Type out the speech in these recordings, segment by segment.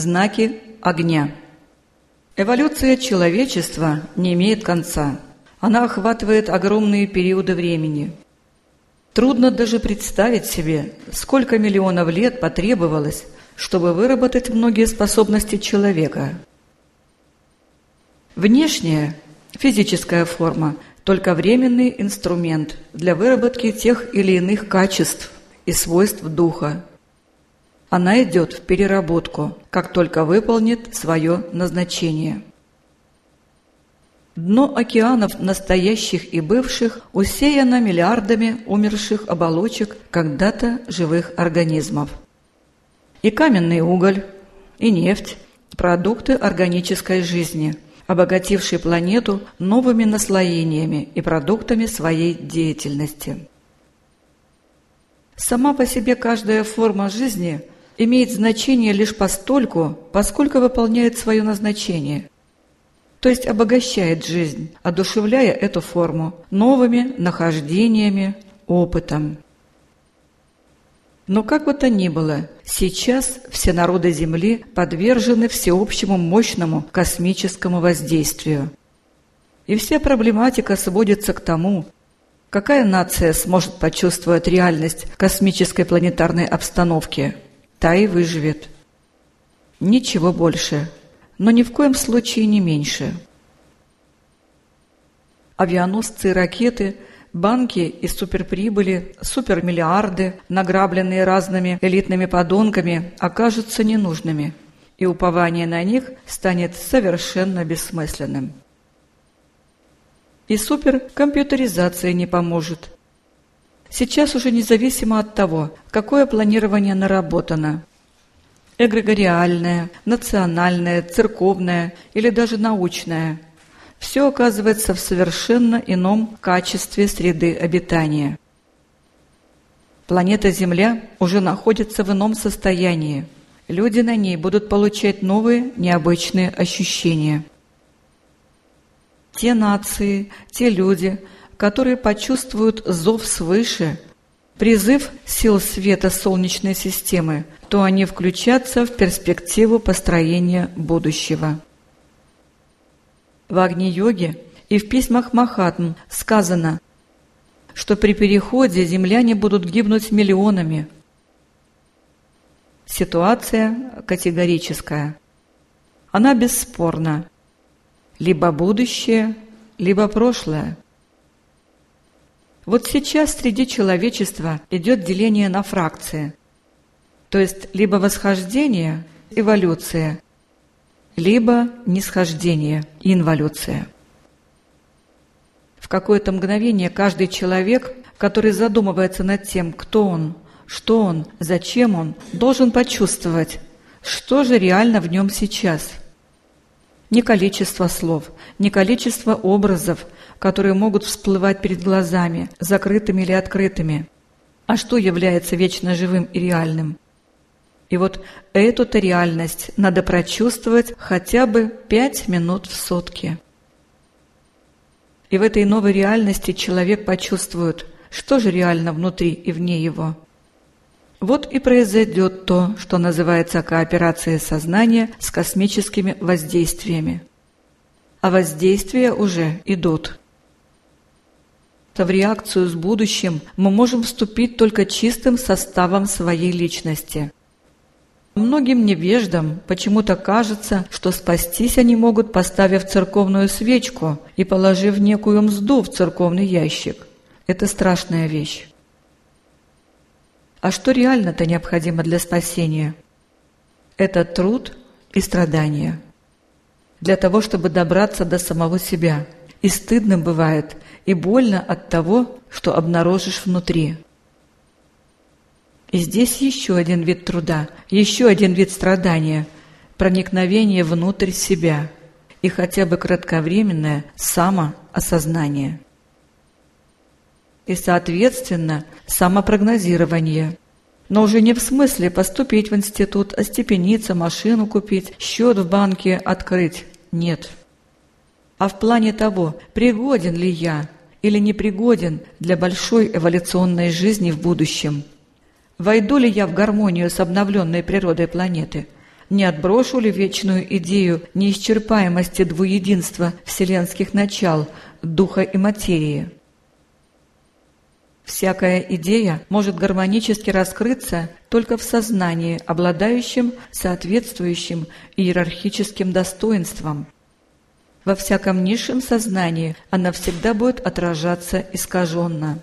Знаки огня. Эволюция человечества не имеет конца. Она охватывает огромные периоды времени. Трудно даже представить себе, сколько миллионов лет потребовалось, чтобы выработать многие способности человека. Внешняя, физическая форма – только временный инструмент для выработки тех или иных качеств и свойств духа. Она идет в переработку, как только выполнит свое назначение. Дно океанов настоящих и бывших усеяно миллиардами умерших оболочек когда-то живых организмов. И каменный уголь, и нефть – продукты органической жизни, обогатившие планету новыми наслоениями и продуктами своей деятельности. Сама по себе каждая форма жизни имеет значение лишь постольку, поскольку выполняет свое назначение, то есть обогащает жизнь, одушевляя эту форму новыми нахождениями, опытом. Но как бы то ни было, сейчас все народы Земли подвержены всеобщему мощному космическому воздействию. И вся проблематика сводится к тому, какая нация сможет почувствовать реальность космической планетарной обстановки, та и выживет. Ничего больше, но ни в коем случае не меньше. Авианосцы и ракеты, банки и суперприбыли, супермиллиарды, награбленные разными элитными подонками, окажутся ненужными, и упование на них станет совершенно бессмысленным. И суперкомпьютеризация не поможет. Сейчас уже независимо от того, какое планирование наработано – эгрегориальное, национальное, церковное или даже научное – все оказывается в совершенно ином качестве среды обитания. Планета Земля уже находится в ином состоянии. Люди на ней будут получать новые необычные ощущения. Те нации, те люди, которые почувствуют зов свыше, призыв сил света Солнечной системы, то они включатся в перспективу построения будущего. В Агни-йоге и в письмах Махатм сказано, что при переходе земляне будут гибнуть миллионами. Ситуация категорическая. Она бесспорна. Либо будущее, либо прошлое. Вот сейчас среди человечества идет деление на фракции, то есть либо восхождение, эволюция, либо нисхождение, инволюция. В какое-то мгновение каждый человек, который задумывается над тем, кто он, что он, зачем он, должен почувствовать, что же реально в нем сейчас. Не количество слов, не количество образов, которые могут всплывать перед глазами, закрытыми или открытыми, а что является вечно живым и реальным. И вот эту-то реальность надо прочувствовать хотя бы 5 минут в сутки. И в этой новой реальности человек почувствует, что же реально внутри и вне его. Вот и произойдет то, что называется кооперацией сознания с космическими воздействиями. А воздействия уже идут. В реакцию с будущим мы можем вступить только чистым составом своей личности. Многим невеждам почему-то кажется, что спастись они могут, поставив церковную свечку и положив некую мзду в церковный ящик. Это страшная вещь. А что реально-то необходимо для спасения? Это труд и страдания. Для того, чтобы добраться до самого себя. И стыдно бывает, и больно от того, что обнаружишь внутри. И здесь еще один вид труда, еще один вид страдания – проникновение внутрь себя и хотя бы кратковременное самоосознание. И, соответственно, самопрогнозирование. Но уже не в смысле поступить в институт, остепениться, машину купить, счет в банке открыть. Нет. А в плане того, пригоден ли я или непригоден для большой эволюционной жизни в будущем. Войду ли я в гармонию с обновленной природой планеты? не отброшу ли вечную идею неисчерпаемости двуединства вселенских начал, духа и материи? Всякая идея может гармонически раскрыться только в сознании, обладающем соответствующим иерархическим достоинством. Во всяком низшем сознании она всегда будет отражаться искаженно.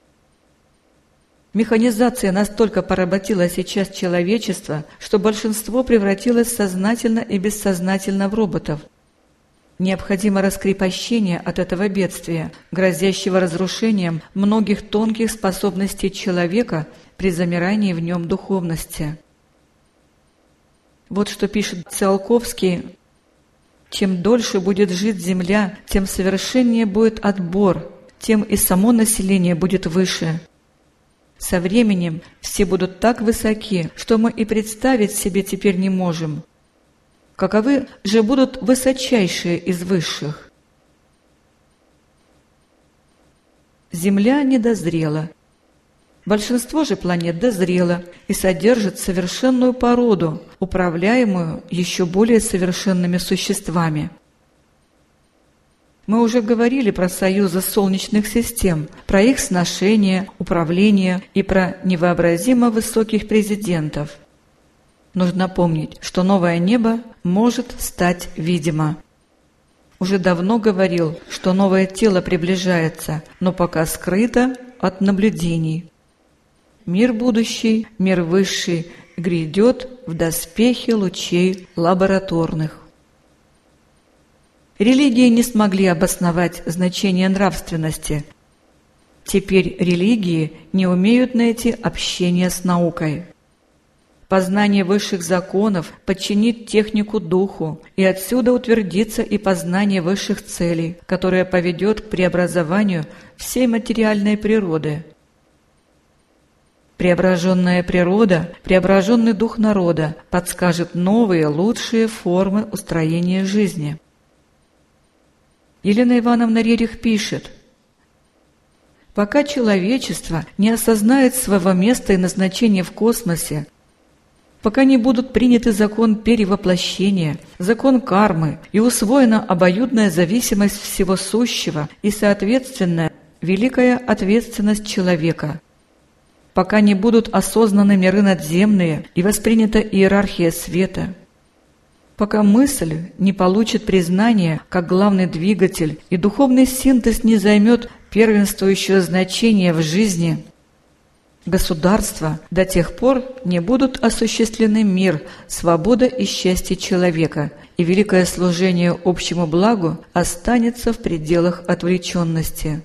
Механизация настолько поработила сейчас человечество, что большинство превратилось сознательно и бессознательно в роботов. Необходимо раскрепощение от этого бедствия, грозящего разрушением многих тонких способностей человека при замирании в нем духовности. Вот что пишет Циолковский: «Чем дольше будет жить Земля, тем совершеннее будет отбор, тем и само население будет выше. Со временем все будут так высоки, что мы и представить себе теперь не можем. Каковы же будут высочайшие из высших? Земля не дозрела. Большинство же планет дозрело и содержит совершенную породу, управляемую еще более совершенными существами. Мы уже говорили про союзы солнечных систем, про их сношение, управление и про невообразимо высоких президентов. Нужно помнить, что новое небо может стать видимо. Уже давно говорил, что новое тело приближается, но пока скрыто от наблюдений. Мир будущий, мир высший грядет в доспехе лучей лабораторных. Религии не смогли обосновать значение нравственности. Теперь религии не умеют найти общение с наукой. Познание высших законов подчинит технику духу, и отсюда утвердится и познание высших целей, которое поведет к преобразованию всей материальной природы. Преображенная природа, преображенный дух народа подскажет новые, лучшие формы устроения жизни. Елена Ивановна Рерих пишет: «Пока человечество не осознает своего места и назначения в космосе, пока не будут приняты закон перевоплощения, закон кармы и усвоена обоюдная зависимость всего сущего и, соответственно, великая ответственность человека, пока не будут осознаны миры надземные и воспринята иерархия света, пока мысль не получит признания как главный двигатель и духовный синтез не займет первенствующее значение в жизни, государства до тех пор не будут осуществлены мир, свобода и счастье человека, и великое служение общему благу останется в пределах отвлеченности.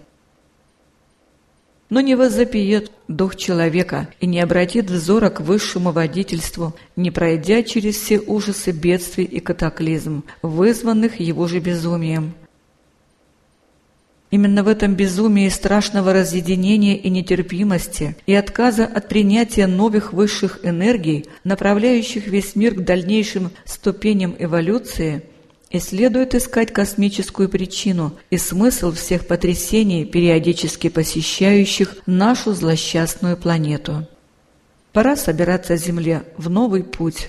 Но не воззапиет дух человека и не обратит взора к высшему водительству, не пройдя через все ужасы бедствий и катаклизм, вызванных его же безумием. Именно в этом безумии страшного разъединения и нетерпимости и отказа от принятия новых высших энергий, направляющих весь мир к дальнейшим ступеням эволюции, и следует искать космическую причину и смысл всех потрясений, периодически посещающих нашу злосчастную планету. Пора собираться Земле в новый путь.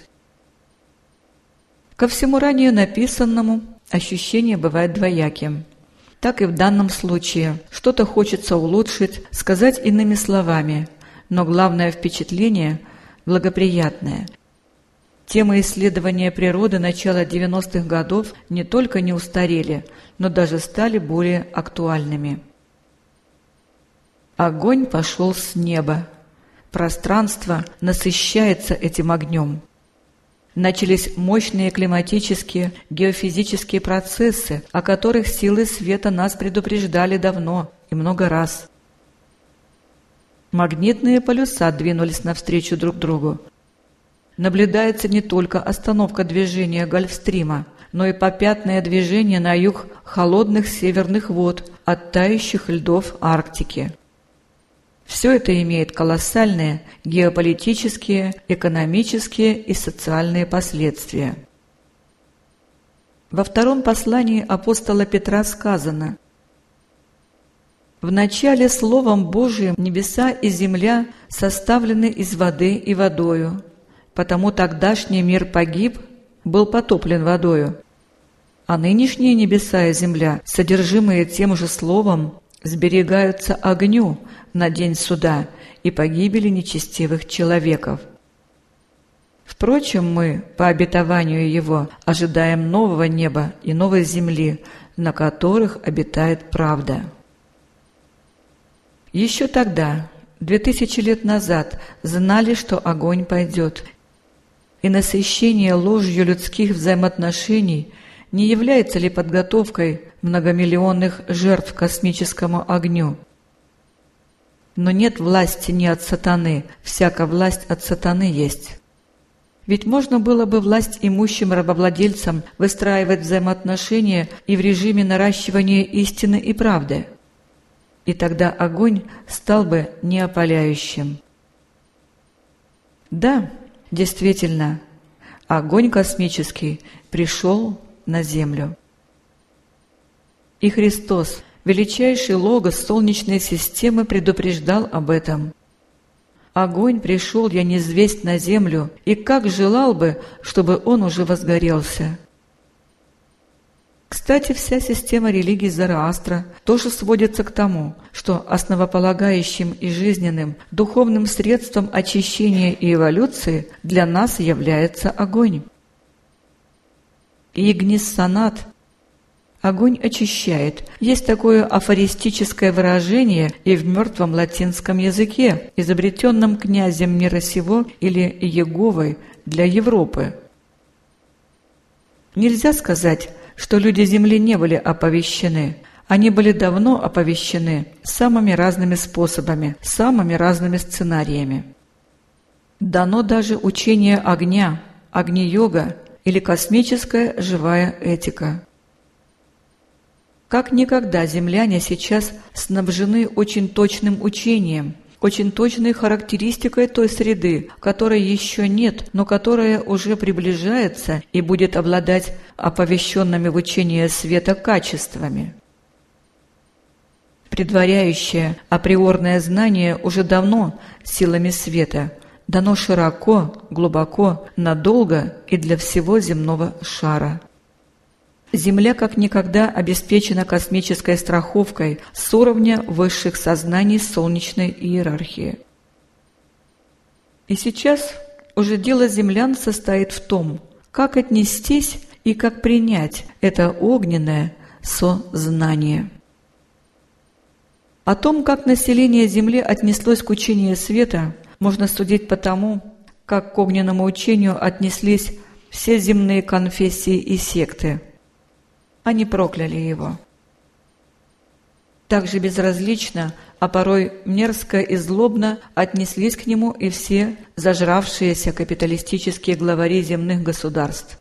Ко всему ранее написанному ощущение бывает двояким. Так и в данном случае что-то хочется улучшить, сказать иными словами, но главное впечатление благоприятное. Темы исследования природы начала 90-х годов не только не устарели, но даже стали более актуальными. Огонь пошел с неба. Пространство насыщается этим огнем. Начались мощные климатические, геофизические процессы, о которых силы света нас предупреждали давно и много раз. Магнитные полюса двинулись навстречу друг другу. Наблюдается не только остановка движения Гольфстрима, но и попятное движение на юг холодных северных вод от тающих льдов Арктики. Все это имеет колоссальные геополитические, экономические и социальные последствия. Во втором послании апостола Петра сказано: «Вначале Словом Божиим небеса и земля составлены из воды и водою, потому тогдашний мир погиб был потоплен водою, а нынешние небеса и земля, содержимые тем же словом, сберегаются огню на день суда и погибели нечестивых человеков. Впрочем, мы, по обетованию Его, ожидаем нового неба и новой земли, на которых обитает правда. Еще тогда, 2000 лет назад, знали, что огонь пойдет, и насыщение ложью людских взаимоотношений не является ли подготовкой многомиллионных жертв космическому огню? Но нет власти ни от сатаны, всяка власть от сатаны есть. Ведь можно было бы власть имущим рабовладельцам выстраивать взаимоотношения и в режиме наращивания истины и правды. И тогда огонь стал бы неопаляющим. Да, действительно, огонь космический пришел на Землю. И Христос, величайший логос Солнечной системы, предупреждал об этом. «Огонь пришел я низвесть на землю, и как желал бы, чтобы он уже возгорелся». Кстати, вся система религий Зороастра тоже сводится к тому, что основополагающим и жизненным духовным средством очищения и эволюции для нас является огонь. Игниссанат. Огонь очищает. Есть такое афористическое выражение и в мертвом латинском языке, изобретенном князем мира сего или Иеговой для Европы. Нельзя сказать, что люди Земли не были оповещены. Они были давно оповещены самыми разными способами, самыми разными сценариями. Дано даже учение огня, агни-йога или космическая живая этика. Как никогда земляне сейчас снабжены очень точным учением, очень точной характеристикой той среды, которой еще нет, но которая уже приближается и будет обладать оповещенными в учении света качествами. Предваряющее априорное знание уже давно силами света дано широко, глубоко, надолго и для всего земного шара. Земля как никогда обеспечена космической страховкой с уровня высших сознаний солнечной иерархии. И сейчас уже дело землян состоит в том, как отнестись и как принять это огненное сознание. О том, как население Земли отнеслось к учению света, можно судить по тому, как к огненному учению отнеслись все земные конфессии и секты. Они прокляли его. Также безразлично, а порой мерзко и злобно отнеслись к нему и все зажравшиеся капиталистические главари земных государств.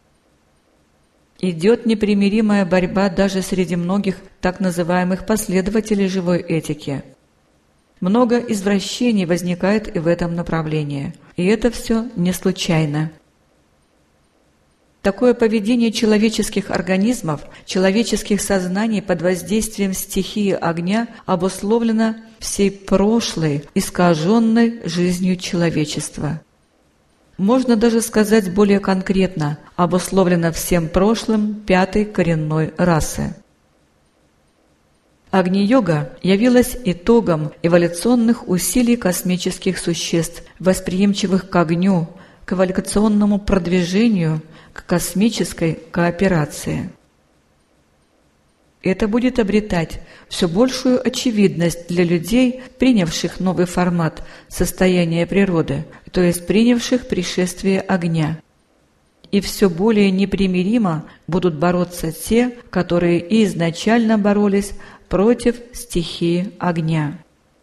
Идет непримиримая борьба даже среди многих так называемых последователей живой этики. Много извращений возникает и в этом направлении. И это все не случайно. Такое поведение человеческих организмов, человеческих сознаний под воздействием стихии огня обусловлено всей прошлой, искаженной жизнью человечества. Можно даже сказать более конкретно, обусловлено всем прошлым пятой коренной расы. Агни-йога явилась итогом эволюционных усилий космических существ, восприимчивых к огню, к эволюционному продвижению, к космической кооперации. Это будет обретать все большую очевидность для людей, принявших новый формат состояния природы, то есть принявших пришествие огня. И все более непримиримо будут бороться те, которые и изначально боролись против стихии огня.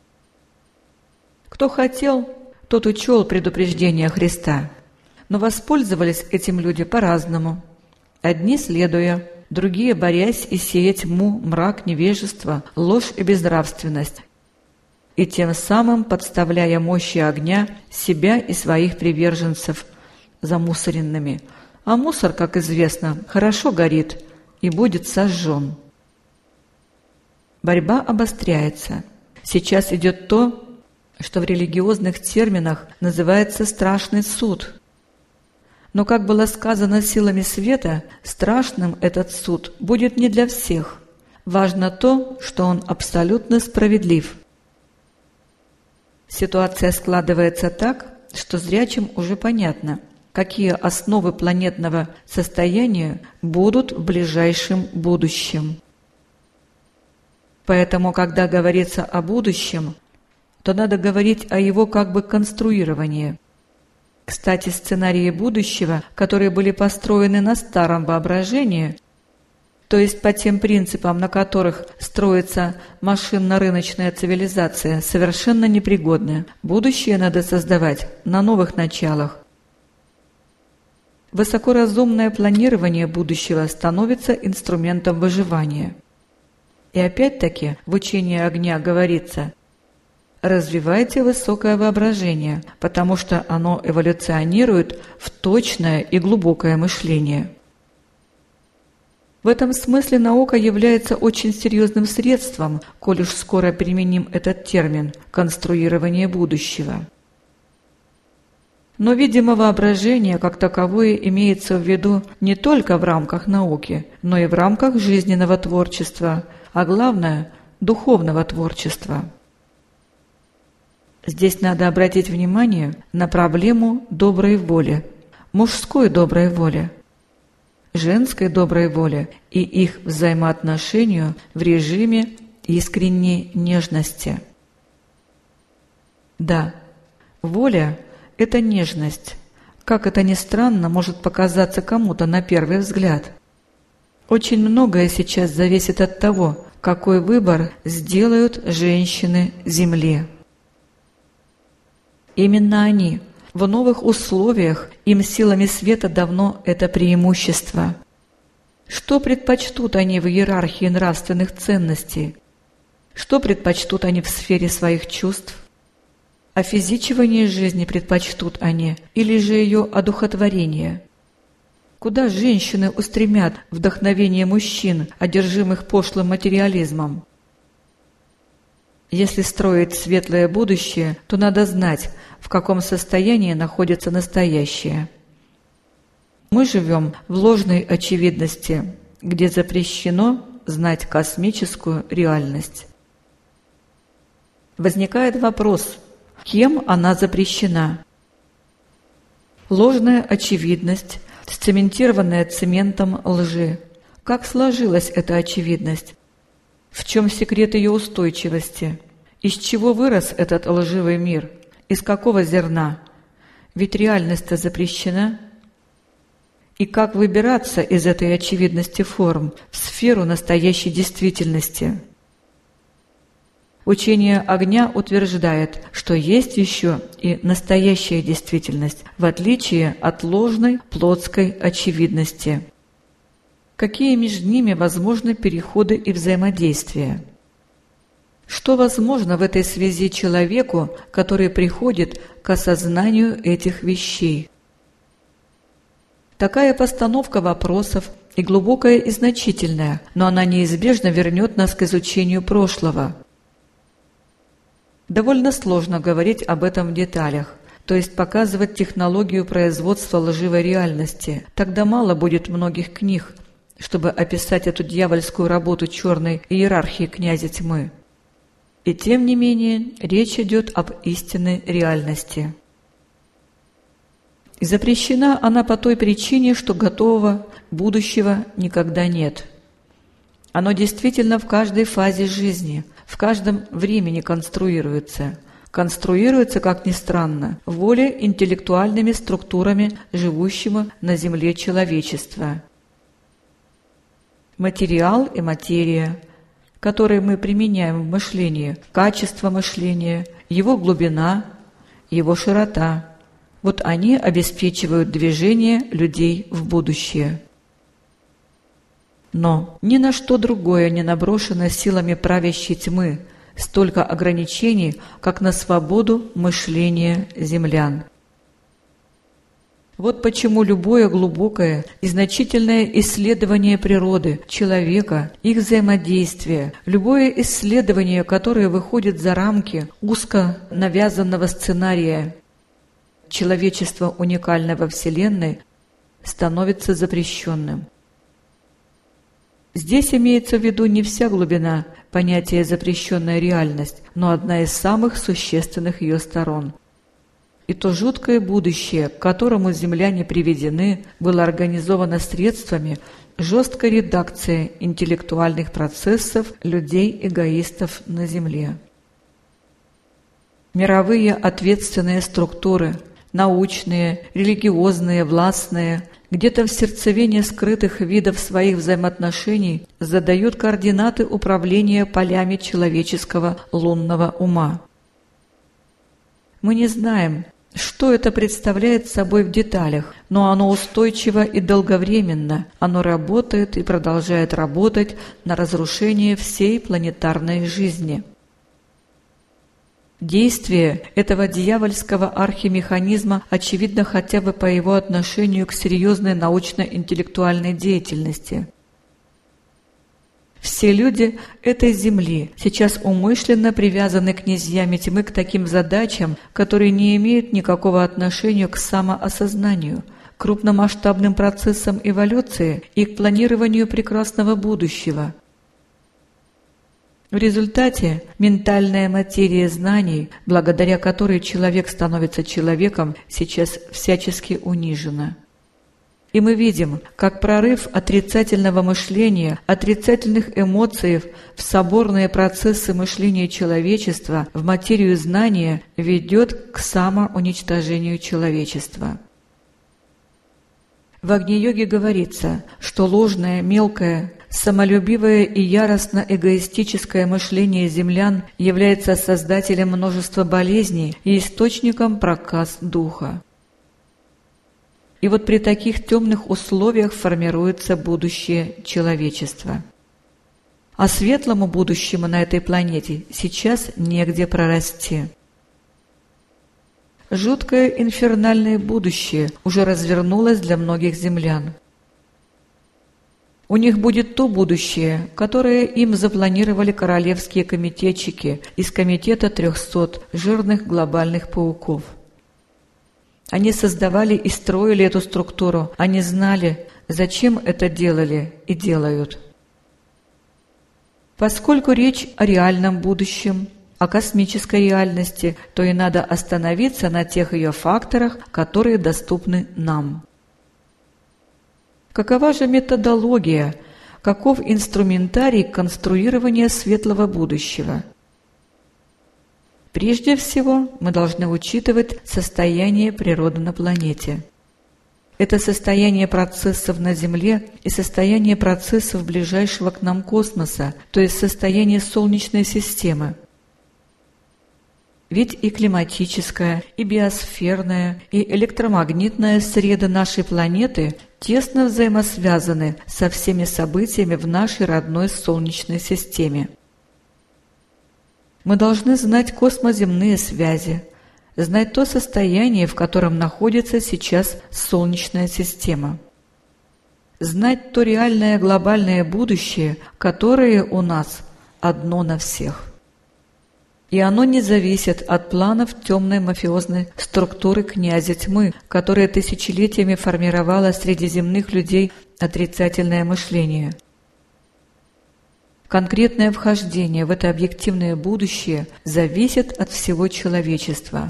Кто хотел, тот учел предупреждение Христа. Но воспользовались этим люди по-разному. Одни следуя, другие борясь и сея тьму, мрак, невежество, ложь и безнравственность, и тем самым подставляя мощи огня себя и своих приверженцев замусоренными. А мусор, как известно, хорошо горит и будет сожжен. Борьба обостряется. Сейчас идет то, что в религиозных терминах называется страшный суд. Но, как было сказано силами света, страшным этот суд будет не для всех. Важно то, что он абсолютно справедлив. Ситуация складывается так, что зрячим уже понятно, какие основы планетного состояния будут в ближайшем будущем. Поэтому, когда говорится о будущем, то надо говорить о его как бы конструировании. Кстати, сценарии будущего, которые были построены на старом воображении, то есть по тем принципам, на которых строится машинно-рыночная цивилизация, совершенно непригодны. Будущее надо создавать на новых началах. Высокоразумное планирование будущего становится инструментом выживания. И опять-таки в учении огня говорится: развивайте высокое воображение, потому что оно эволюционирует в точное и глубокое мышление. В этом смысле наука является очень серьезным средством, коль уж скоро применим этот термин «конструирование будущего». Но, видимо, воображение как таковое имеется в виду не только в рамках науки, но и в рамках жизненного творчества, а главное – духовного творчества. Здесь надо обратить внимание на проблему доброй воли, мужской доброй воли, женской доброй воли и их взаимоотношению в режиме искренней нежности. Да, воля – это нежность, как это ни странно может показаться кому-то на первый взгляд. Очень многое сейчас зависит от того, какой выбор сделают женщины Земли. Именно они, в новых условиях, им силами света давно это преимущество. Что предпочтут они в иерархии нравственных ценностей? Что предпочтут они в сфере своих чувств? Офизичивание жизни предпочтут они или же ее одухотворение? Куда женщины устремят вдохновение мужчин, одержимых пошлым материализмом? Если строить светлое будущее, то надо знать, в каком состоянии находится настоящее. Мы живем в ложной очевидности, где запрещено знать космическую реальность. Возникает вопрос, кем она запрещена? Ложная очевидность, сцементированная цементом лжи. Как сложилась эта очевидность? В чем секрет ее устойчивости? Из чего вырос этот лживый мир? Из какого зерна? Ведь реальность-то запрещена. И как выбираться из этой очевидности форм в сферу настоящей действительности? Учение огня утверждает, что есть еще и настоящая действительность, в отличие от ложной плотской очевидности. Какие между ними возможны переходы и взаимодействия? Что возможно в этой связи человеку, который приходит к осознанию этих вещей? Такая постановка вопросов и глубокая и значительная, но она неизбежно вернет нас к изучению прошлого. Довольно сложно говорить об этом в деталях, то есть показывать технологию производства лживой реальности. Тогда мало будет многих книг, чтобы описать эту дьявольскую работу черной иерархии князя тьмы. И тем не менее, речь идет об истинной реальности. И запрещена она по той причине, что готового будущего никогда нет. Оно действительно в каждой фазе жизни, в каждом времени конструируется. Конструируется, как ни странно, волей интеллектуальными структурами живущего на Земле человечества. Материал и материя, которые мы применяем в мышлении, качество мышления, его глубина, его широта – вот они обеспечивают движение людей в будущее. Но ни на что другое не наброшено силами правящей тьмы столько ограничений, как на свободу мышления землян. Вот почему любое глубокое и значительное исследование природы, человека, их взаимодействия, любое исследование, которое выходит за рамки узко навязанного сценария человечества уникального Вселенной, становится запрещенным. Здесь имеется в виду не вся глубина понятия «запрещенная реальность», но одна из самых существенных ее сторон. И то жуткое будущее, к которому земляне приведены, было организовано средствами жесткой редакции интеллектуальных процессов людей-эгоистов на Земле. Мировые ответственные структуры, научные, религиозные, властные, где-то в сердцевине скрытых видов своих взаимоотношений задают координаты управления полями человеческого лунного ума. Мы не знаем, что это представляет собой в деталях, но оно устойчиво и долговременно, оно работает и продолжает работать на разрушение всей планетарной жизни. Действие этого дьявольского архимеханизма очевидно хотя бы по его отношению к серьезной научно-интеллектуальной деятельности. Все люди этой земли сейчас умышленно привязаны князьями тьмы к таким задачам, которые не имеют никакого отношения к самоосознанию, крупномасштабным процессам эволюции и к планированию прекрасного будущего. В результате ментальная материя знаний, благодаря которой человек становится человеком, сейчас всячески унижена. И мы видим, как прорыв отрицательного мышления, отрицательных эмоций в соборные процессы мышления человечества, в материю знания ведет к самоуничтожению человечества. В Агни-йоге говорится, что ложное, мелкое, самолюбивое и яростно-эгоистическое мышление землян является создателем множества болезней и источником проказ духа. И вот при таких темных условиях формируется будущее человечества. А светлому будущему на этой планете сейчас негде прорасти. Жуткое инфернальное будущее уже развернулось для многих землян. У них будет то будущее, которое им запланировали королевские комитетчики из комитета 300 жирных глобальных пауков. Они создавали и строили эту структуру, они знали, зачем это делали и делают. Поскольку речь о реальном будущем, о космической реальности, то и надо остановиться на тех ее факторах, которые доступны нам. Какова же методология, каков инструментарий конструирования светлого будущего? Прежде всего, мы должны учитывать состояние природы на планете. Это состояние процессов на Земле и состояние процессов ближайшего к нам космоса, то есть состояние Солнечной системы. Ведь и климатическая, и биосферная, и электромагнитная среды нашей планеты тесно взаимосвязаны со всеми событиями в нашей родной Солнечной системе. Мы должны знать космоземные связи, знать то состояние, в котором находится сейчас Солнечная система, знать то реальное глобальное будущее, которое у нас одно на всех. И оно не зависит от планов темной мафиозной структуры князя тьмы, которая тысячелетиями формировала среди земных людей отрицательное мышление. Конкретное вхождение в это объективное будущее зависит от всего человечества.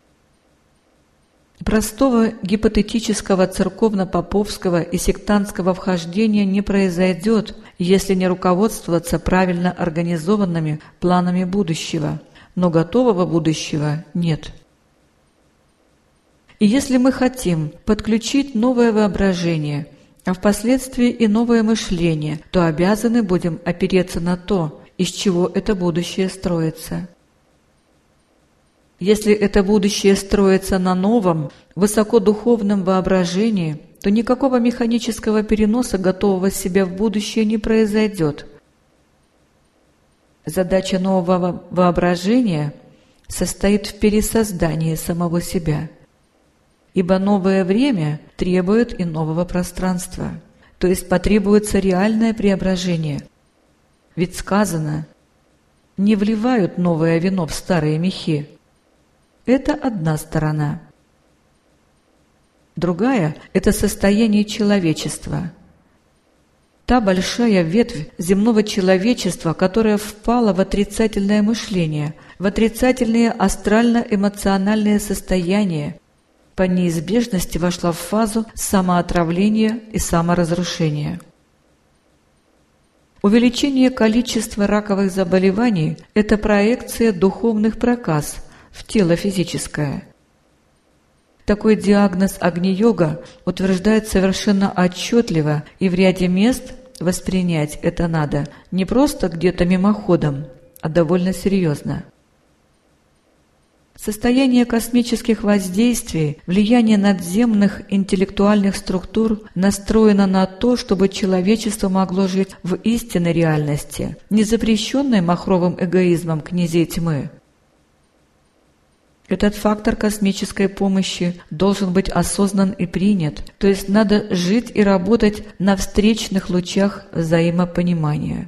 Простого гипотетического церковно-поповского и сектантского вхождения не произойдет, если не руководствоваться правильно организованными планами будущего, но готового будущего нет. И если мы хотим подключить новое воображение, а впоследствии и новое мышление, то обязаны будем опереться на то, из чего это будущее строится. Если это будущее строится на новом, высокодуховном воображении, то никакого механического переноса готового себя в будущее не произойдет. Задача нового воображения состоит в пересоздании самого себя. Ибо новое время требует и нового пространства, то есть потребуется реальное преображение. Ведь сказано, не вливают новое вино в старые мехи. Это одна сторона. Другая – это состояние человечества. Та большая ветвь земного человечества, которая впала в отрицательное мышление, в отрицательные астрально-эмоциональные состояния, по неизбежности вошла в фазу самоотравления и саморазрушения. Увеличение количества раковых заболеваний – это проекция духовных проказ в тело физическое. Такой диагноз Агни-йога утверждает совершенно отчетливо, и в ряде мест воспринять это надо не просто где-то мимоходом, а довольно серьезно. Состояние космических воздействий, влияние надземных интеллектуальных структур настроено на то, чтобы человечество могло жить в истинной реальности, не запрещенной махровым эгоизмом князей тьмы. Этот фактор космической помощи должен быть осознан и принят, то есть надо жить и работать на встречных лучах взаимопонимания.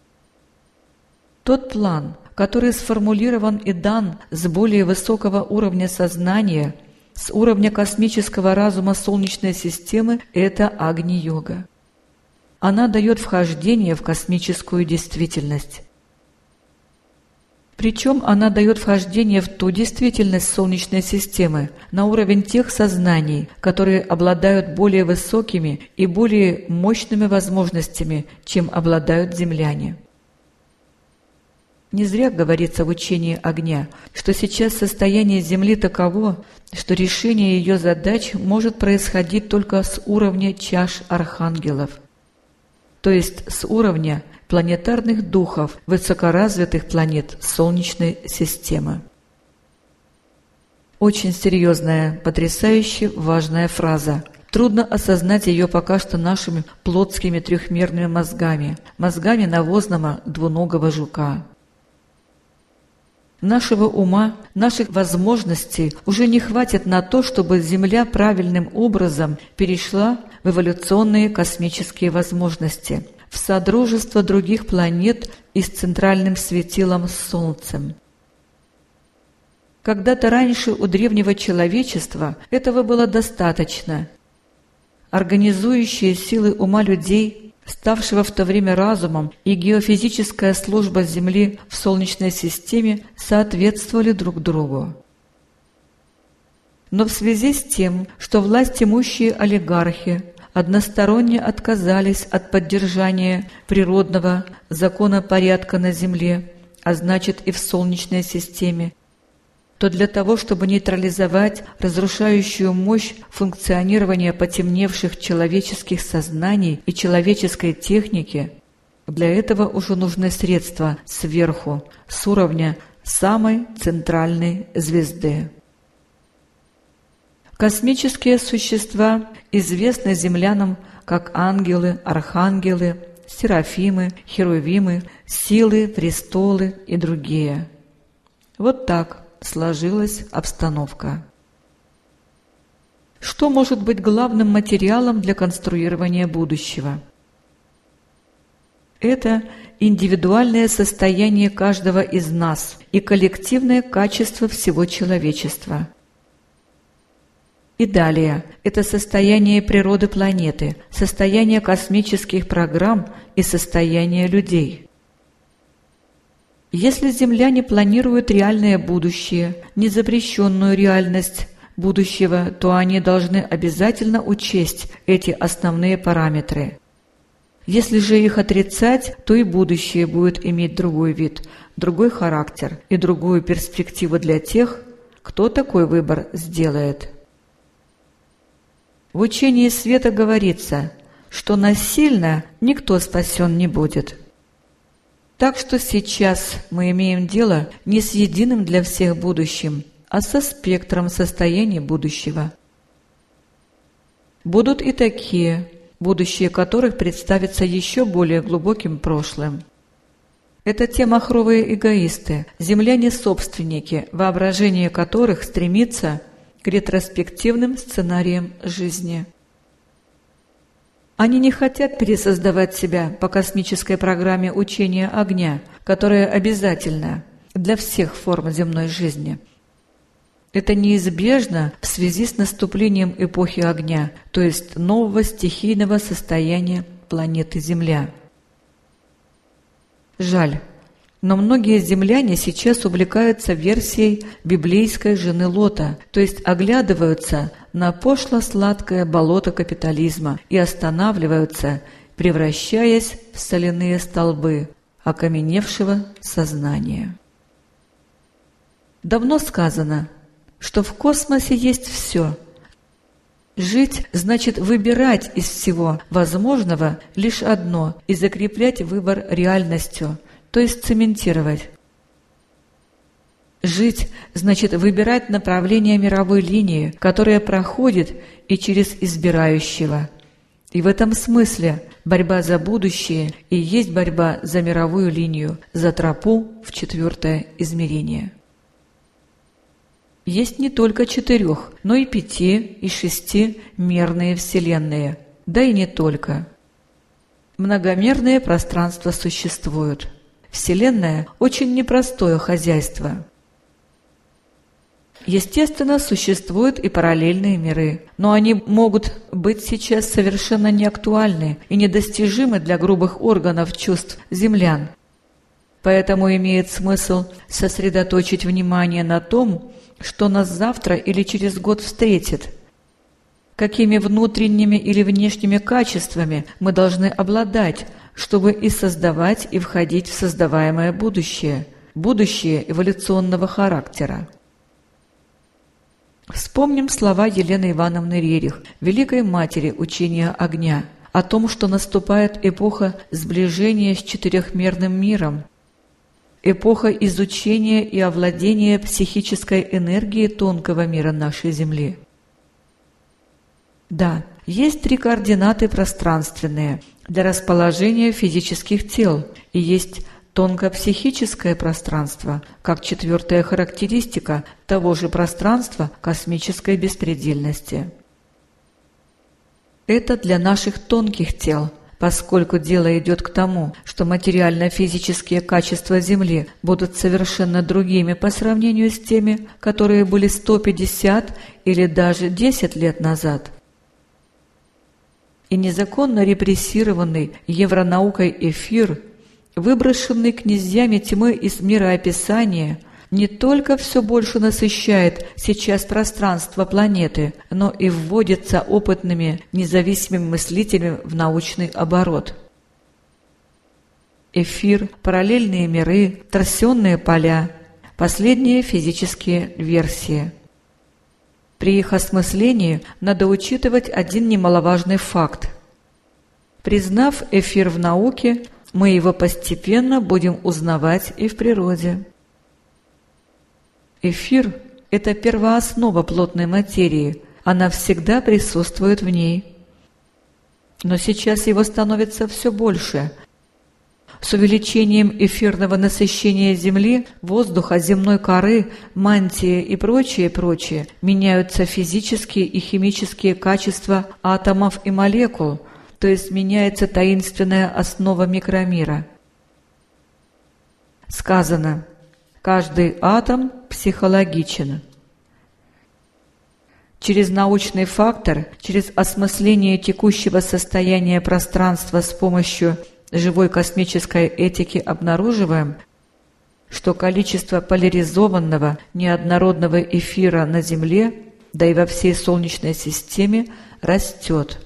Тот план, который сформулирован и дан с более высокого уровня сознания, с уровня космического разума Солнечной системы, это Агни-йога. Она дает вхождение в космическую действительность. Причем она дает вхождение в ту действительность Солнечной системы на уровень тех сознаний, которые обладают более высокими и более мощными возможностями, чем обладают земляне. Не зря говорится в учении огня, что сейчас состояние Земли таково, что решение ее задач может происходить только с уровня чаш архангелов, то есть с уровня планетарных духов высокоразвитых планет Солнечной системы. Очень серьезная, потрясающе важная фраза. Трудно осознать ее пока что нашими плотскими трехмерными мозгами, мозгами навозного двуногого жука. Нашего ума, наших возможностей уже не хватит на то, чтобы Земля правильным образом перешла в эволюционные космические возможности, в содружество других планет и с центральным светилом Солнцем. Когда-то раньше у древнего человечества этого было достаточно. Организующие силы ума людей, ставшего в то время разумом, и геофизическая служба Земли в Солнечной системе соответствовали друг другу. Но в связи с тем, что власть имущие олигархи односторонне отказались от поддержания природного законопорядка на Земле, а значит и в Солнечной системе, то для того, чтобы нейтрализовать разрушающую мощь функционирования потемневших человеческих сознаний и человеческой техники, для этого уже нужны средства сверху, с уровня самой центральной звезды. Космические существа известны землянам как ангелы, архангелы, серафимы, херувимы, силы, престолы и другие. Вот так сложилась обстановка. Что может быть главным материалом для конструирования будущего? Это индивидуальное состояние каждого из нас и коллективное качество всего человечества. И далее, это состояние природы планеты, состояние космических программ и состояние людей. Если земляне планируют реальное будущее, незапрещенную реальность будущего, то они должны обязательно учесть эти основные параметры. Если же их отрицать, то и будущее будет иметь другой вид, другой характер и другую перспективу для тех, кто такой выбор сделает. В учении света говорится, что насильно никто спасен не будет. Так что сейчас мы имеем дело не с единым для всех будущим, а со спектром состояний будущего. Будут и такие, будущее которых представится еще более глубоким прошлым. Это те махровые эгоисты, земляне-собственники, воображение которых стремится к ретроспективным сценариям жизни. Они не хотят пересоздавать себя по космической программе учения огня, которая обязательна для всех форм земной жизни. Это неизбежно в связи с наступлением эпохи огня, то есть нового стихийного состояния планеты Земля. Жаль, но многие земляне сейчас увлекаются версией библейской жены Лота, то есть оглядываются на пошло-сладкое болото капитализма и останавливаются, превращаясь в соляные столбы окаменевшего сознания. Давно сказано, что в космосе есть все. Жить значит выбирать из всего возможного лишь одно и закреплять выбор реальностью, то есть цементировать. Жить значит выбирать направление мировой линии, которая проходит и через избирающего. И в этом смысле борьба за будущее и есть борьба за мировую линию, за тропу в 4-е измерение. Есть не только 4, но и 5 и 6-мерные вселенные, да и не только. Многомерные пространства существуют. Вселенная – очень непростое хозяйство. Естественно, существуют и параллельные миры, но они могут быть сейчас совершенно неактуальны и недостижимы для грубых органов чувств землян. Поэтому имеет смысл сосредоточить внимание на том, что нас завтра или через год встретит, какими внутренними или внешними качествами мы должны обладать, чтобы и создавать, и входить в создаваемое будущее, будущее эволюционного характера. Вспомним слова Елены Ивановны Рерих, великой матери учения огня, о том, что наступает эпоха сближения с 4-мерным миром, эпоха изучения и овладения психической энергией тонкого мира нашей Земли. Да, есть 3 координаты пространственные для расположения физических тел, и есть тонко-психическое пространство, как 4-я характеристика того же пространства космической беспредельности. Это для наших тонких тел, поскольку дело идет к тому, что материально-физические качества Земли будут совершенно другими по сравнению с теми, которые были 150 или даже 10 лет назад. И незаконно репрессированный евронаукой эфир, выброшенный князьями тьмы из мироописания, не только все больше насыщает сейчас пространство планеты, но и вводится опытными независимыми мыслителями в научный оборот. Эфир, параллельные миры, торсионные поля – последние физические версии. При их осмыслении надо учитывать один немаловажный факт. Признав эфир в науке, мы его постепенно будем узнавать и в природе. Эфир – это первооснова плотной материи, она всегда присутствует в ней. Но сейчас его становится все больше. С увеличением эфирного насыщения Земли, воздуха, земной коры, мантии и прочее меняются физические и химические качества атомов и молекул, то есть меняется таинственная основа микромира. Сказано: каждый атом психологичен. Через научный фактор, через осмысление текущего состояния пространства с помощью живой космической этики обнаруживаем, что количество поляризованного неоднородного эфира на Земле, да и во всей Солнечной системе, растет.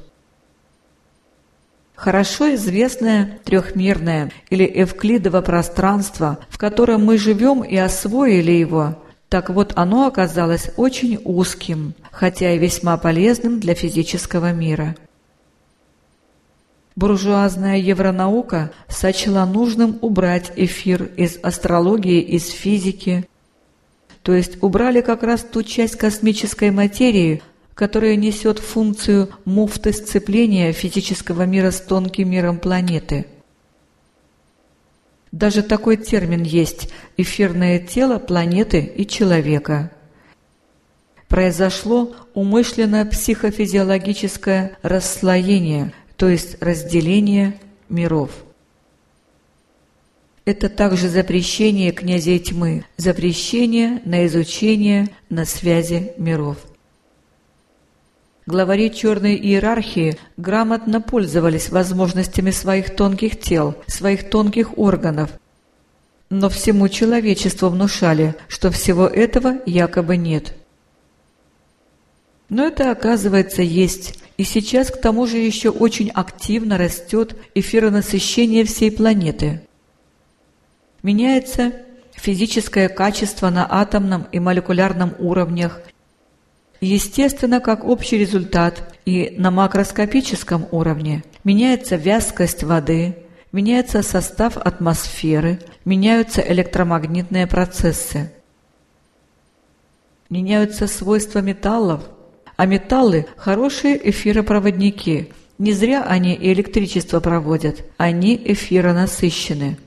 Хорошо известное трехмерное или эвклидово пространство, в котором мы живем и освоили его, так вот оно оказалось очень узким, хотя и весьма полезным для физического мира. Буржуазная евронаука сочла нужным убрать эфир из астрологии, из физики, то есть убрали как раз ту часть космической материи, которая несет функцию муфты сцепления физического мира с тонким миром планеты. Даже такой термин есть – эфирное тело планеты и человека. Произошло умышленное психофизиологическое расслоение, то есть разделение миров. это также запрещение князей тьмы, запрещение на изучение, на связи миров. Главари черной иерархии грамотно пользовались возможностями своих тонких тел, своих тонких органов, но всему человечеству внушали, что всего этого якобы нет. Но это, оказывается, есть, и сейчас к тому же еще очень активно растет эфиронасыщение всей планеты. Меняется физическое качество на атомном и молекулярном уровнях, естественно, как общий результат, и на макроскопическом уровне меняется вязкость воды, меняется состав атмосферы, меняются электромагнитные процессы, меняются свойства металлов, а металлы – хорошие эфиропроводники, не зря они и электричество проводят, они эфиронасыщены.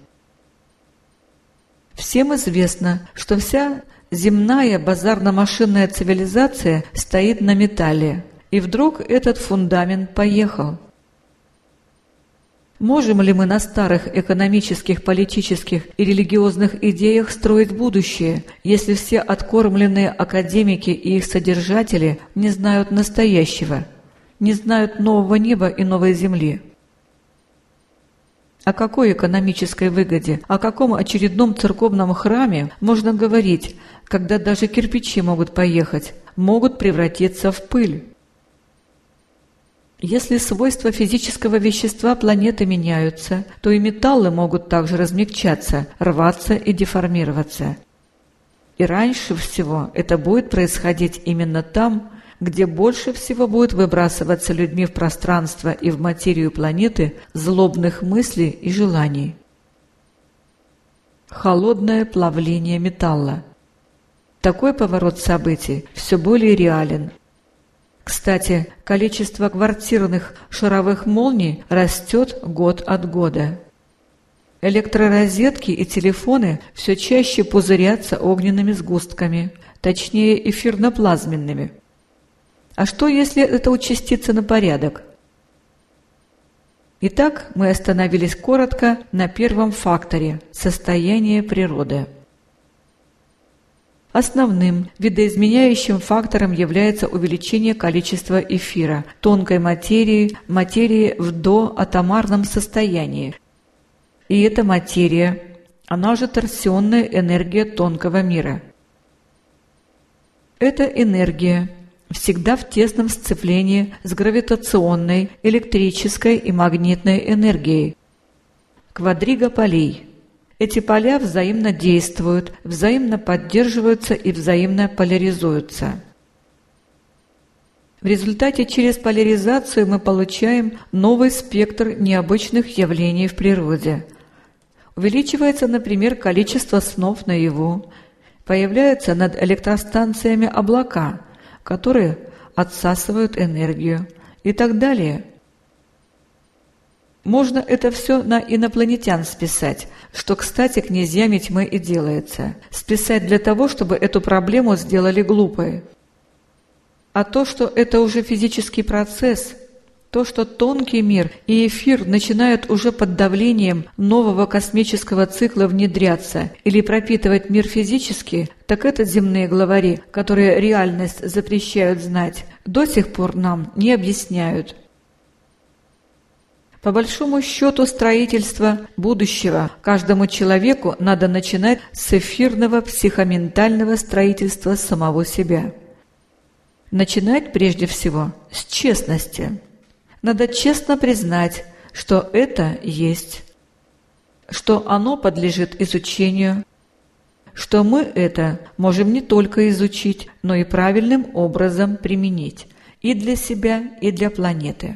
Всем известно, что вся земная базарно-машинная цивилизация стоит на металле, и вдруг этот фундамент поехал. Можем ли мы на старых экономических, политических и религиозных идеях строить будущее, если все откормленные академики и их содержатели не знают настоящего, не знают нового неба и новой земли? О какой экономической выгоде, о каком очередном церковном храме можно говорить, когда даже кирпичи могут поехать, могут превратиться в пыль? Если свойства физического вещества планеты меняются, то и металлы могут также размягчаться, рваться и деформироваться. И раньше всего это будет происходить именно там, где больше всего будет выбрасываться людьми в пространство и в материю планеты злобных мыслей и желаний. Холодное плавление металла. Такой поворот событий все более реален. Кстати, количество квартирных шаровых молний растет год от года. Электророзетки и телефоны все чаще пузырятся огненными сгустками, точнее эфирно-плазменными. А что, если это участится на порядок? Итак, мы остановились коротко на первом факторе – состояние природы. Основным видоизменяющим фактором является увеличение количества эфира, тонкой материи в доатомарном состоянии. И эта материя, она же торсионная энергия тонкого мира. Эта энергия всегда в тесном сцеплении с гравитационной, электрической и магнитной энергией. Квадрига полей. Эти поля взаимно действуют, взаимно поддерживаются и взаимно поляризуются. В результате через поляризацию мы получаем новый спектр необычных явлений в природе. Увеличивается, например, количество снов наяву, появляются над электростанциями облака, которые отсасывают энергию и так далее. Можно это все на инопланетян списать, что, кстати, князьями тьмы и делается. Списать для того, чтобы эту проблему сделали глупой. А то, что это уже физический процесс, то, что тонкий мир и эфир начинают уже под давлением нового космического цикла внедряться или пропитывать мир физически, так это земные главари, которые реальность запрещают знать, до сих пор нам не объясняют. По большому счету, строительство будущего каждому человеку надо начинать с эфирного психоментального строительства самого себя. Начинать прежде всего с честности. Надо честно признать, что это есть, что оно подлежит изучению, что мы это можем не только изучить, но и правильным образом применить и для себя, и для планеты.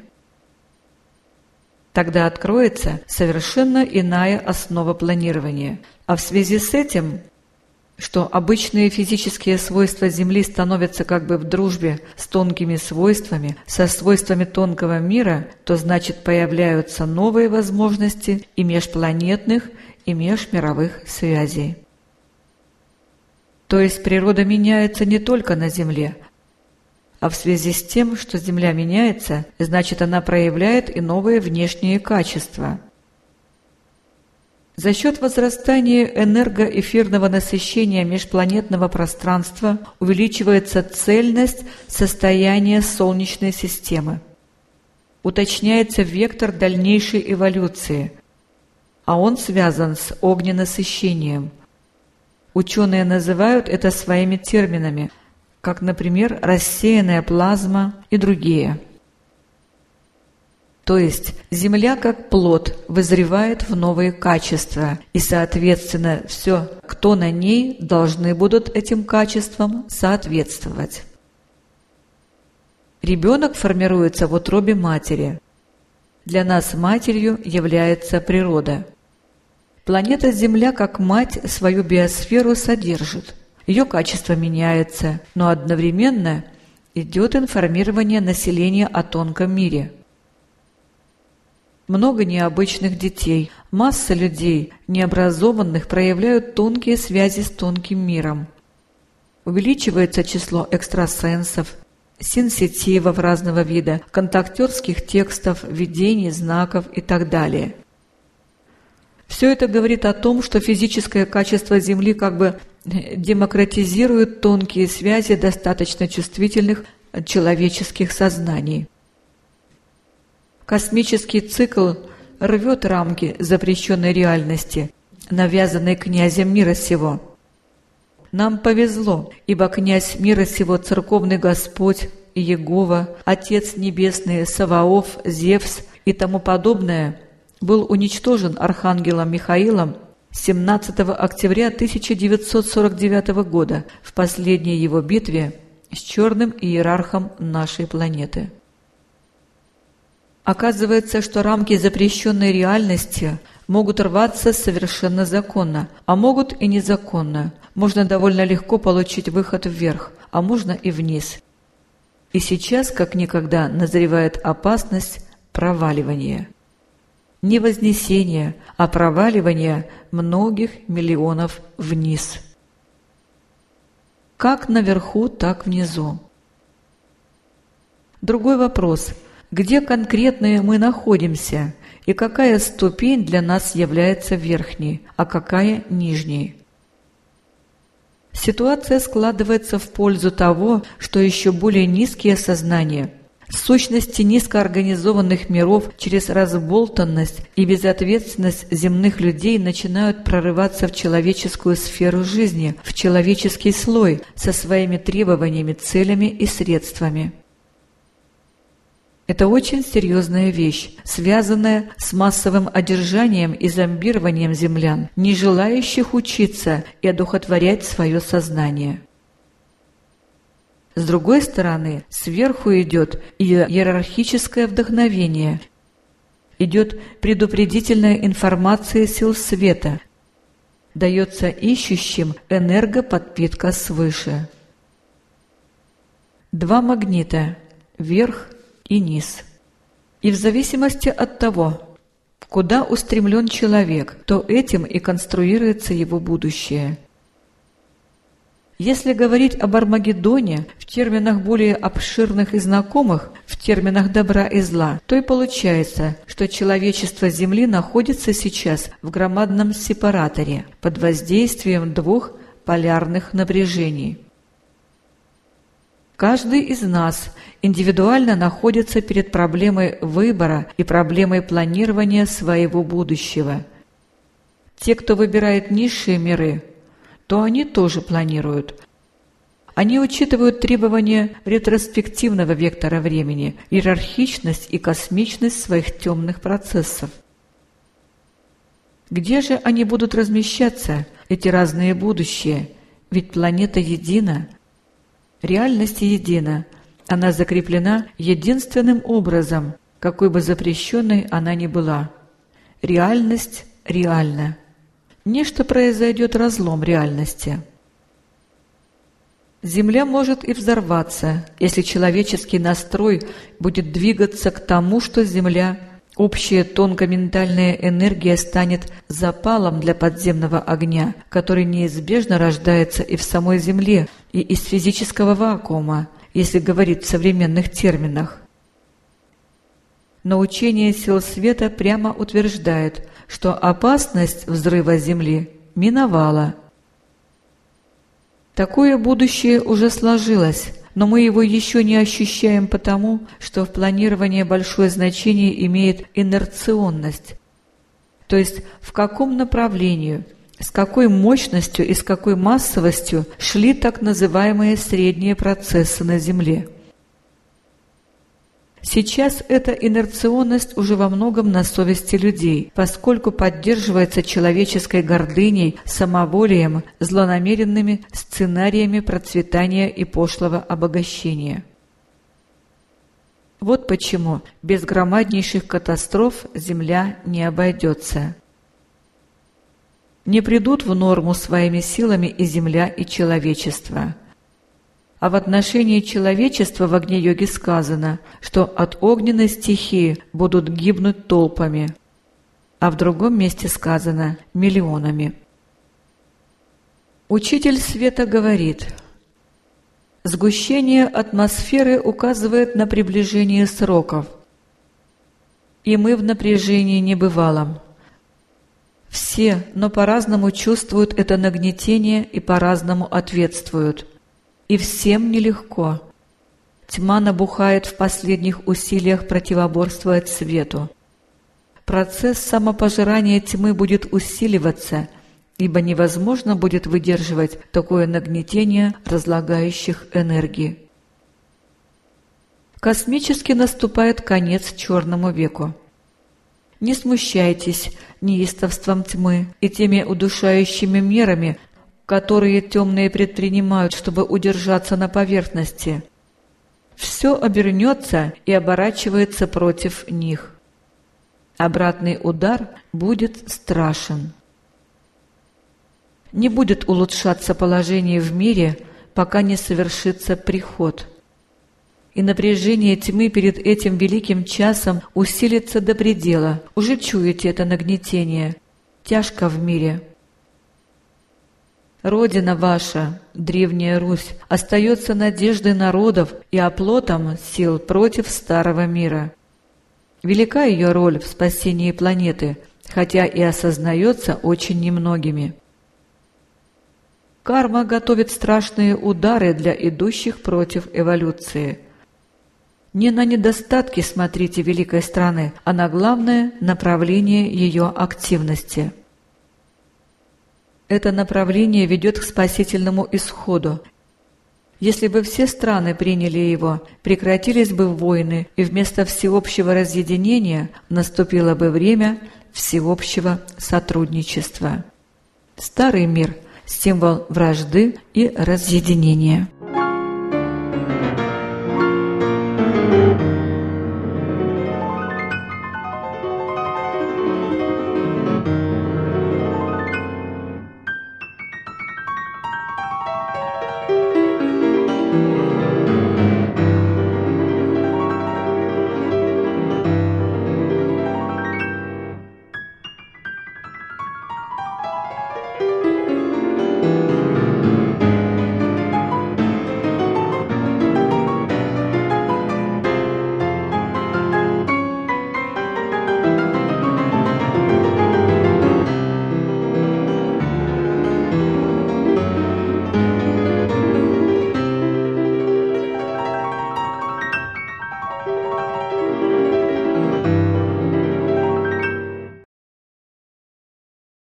Тогда откроется совершенно иная основа планирования. А в связи с этим, что обычные физические свойства Земли становятся как бы в дружбе с тонкими свойствами, со свойствами тонкого мира, то значит появляются новые возможности и межпланетных, и межмировых связей. То есть природа меняется не только на Земле, а в связи с тем, что Земля меняется, значит, она проявляет и новые внешние качества. За счет возрастания энергоэфирного насыщения межпланетного пространства увеличивается цельность состояния Солнечной системы. Уточняется вектор дальнейшей эволюции, а он связан с огненасыщением. Ученые называют это своими терминами, как, например, рассеянная плазма и другие. То есть Земля как плод вызревает в новые качества, и, соответственно, все, кто на ней, должны будут этим качествам соответствовать. Ребенок формируется в утробе матери. Для нас матерью является природа. Планета Земля как мать свою биосферу содержит. Ее качество меняется, но одновременно идет информирование населения о тонком мире. Много необычных детей, масса людей, необразованных, проявляют тонкие связи с тонким миром. Увеличивается число экстрасенсов, сенситивов разного вида, контактерских текстов, видений, знаков и так далее. Все это говорит о том, что физическое качество Земли как бы демократизирует тонкие связи достаточно чувствительных человеческих сознаний. Космический цикл рвет рамки запрещенной реальности, навязанной князем мира сего. Нам повезло, ибо князь мира сего, церковный Господь, Иегова, Отец Небесный, Саваоф, Зевс и тому подобное, был уничтожен архангелом Михаилом 17 октября 1949 года в последней его битве с черным иерархом нашей планеты. Оказывается, что рамки запрещенной реальности могут рваться совершенно законно, а могут и незаконно. Можно довольно легко получить выход вверх, а можно и вниз. И сейчас, как никогда, назревает опасность проваливания. Не вознесения, а проваливания многих миллионов вниз. Как наверху, так внизу. Другой вопрос – где конкретно мы находимся и какая ступень для нас является верхней, а какая нижней? Ситуация складывается в пользу того, что еще более низкие сознания, сущности низкоорганизованных миров через разболтанность и безответственность земных людей начинают прорываться в человеческую сферу жизни, в человеческий слой со своими требованиями, целями и средствами. Это очень серьезная вещь, связанная с массовым одержанием и зомбированием землян, не желающих учиться и одухотворять свое сознание. С другой стороны, сверху идет иерархическое вдохновение, идет предупредительная информация сил света, дается ищущим энергоподпитка свыше. Два магнита – вверх и низ. И в зависимости от того, куда устремлен человек, то этим и конструируется его будущее. Если говорить об Армагеддоне в терминах более обширных и знакомых, в терминах добра и зла, то и получается, что человечество Земли находится сейчас в громадном сепараторе под воздействием двух полярных напряжений. Каждый из нас индивидуально находится перед проблемой выбора и проблемой планирования своего будущего. Те, кто выбирает низшие миры, то они тоже планируют. Они учитывают требования ретроспективного вектора времени, иерархичность и космичность своих темных процессов. Где же они будут размещаться, эти разные будущие? Ведь планета едина. Реальность едина, она закреплена единственным образом, какой бы запрещенной она ни была. Реальность реальна. Нечто произойдет разлом реальности. Земля может и взорваться, если человеческий настрой будет двигаться к тому, что Земля, общая тонкоментальная энергия, станет запалом для подземного огня, который неизбежно рождается и в самой Земле, и из физического вакуума, если говорить в современных терминах. но учение сил света прямо утверждает, что опасность взрыва Земли миновала. Такое будущее уже сложилось, но мы его еще не ощущаем потому, что в планировании большое значение имеет инерционность, то есть в каком направлении, с какой мощностью и с какой массовостью шли так называемые средние процессы на Земле. Сейчас эта инерционность уже во многом на совести людей, поскольку поддерживается человеческой гордыней, самоволием, злонамеренными сценариями процветания и пошлого обогащения. Вот почему без громаднейших катастроф Земля не обойдется. Не придут в норму своими силами и Земля, и человечество. А в отношении человечества в Агни-йоге сказано, что от огненной стихии будут гибнуть толпами, а в другом месте сказано миллионами. Учитель света говорит: сгущение атмосферы указывает на приближение сроков, и мы в напряжении небывалом. Все, но по-разному чувствуют это нагнетение и по-разному ответствуют. И всем нелегко. Тьма набухает в последних усилиях противоборствовать свету. Процесс самопожирания тьмы будет усиливаться, ибо невозможно будет выдерживать такое нагнетение разлагающих энергий. Космически наступает конец Черному веку. Не смущайтесь неистовством тьмы и теми удушающими мерами, которые темные предпринимают, чтобы удержаться на поверхности. Все обернется и оборачивается против них. Обратный удар будет страшен. Не будет улучшаться положение в мире, пока не совершится приход. И напряжение тьмы перед этим великим часом усилится до предела. Уже чуете это нагнетение. Тяжко в мире. Родина ваша, Древняя Русь, остается надеждой народов и оплотом сил против старого мира. Велика ее роль в спасении планеты, хотя и осознается очень немногими. Карма готовит страшные удары для идущих против эволюции. Не на недостатки смотрите великой страны, а на главное направление ее активности. Это направление ведет к спасительному исходу. Если бы все страны приняли его, прекратились бы войны, и вместо всеобщего разъединения наступило бы время всеобщего сотрудничества. Старый мир – символ вражды и разъединения.